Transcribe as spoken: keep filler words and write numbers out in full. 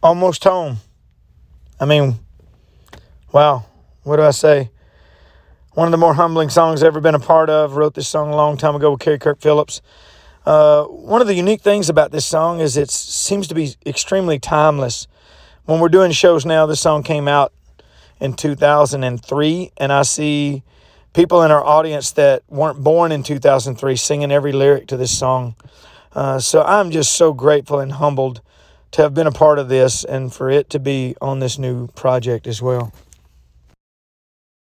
Almost Home. I mean, wow, what do I say? One of the more humbling songs I've ever been a part of. Wrote this song a long time ago with Kerry Kirk Phillips. Uh, one of the unique things about this song is it seems to be extremely timeless. When we're doing shows now, this song came out in two thousand three, and I see people in our audience that weren't born in two thousand three singing every lyric to this song. Uh, so I'm just so grateful and humbled to have been a part of this and for it to be on this new project as well.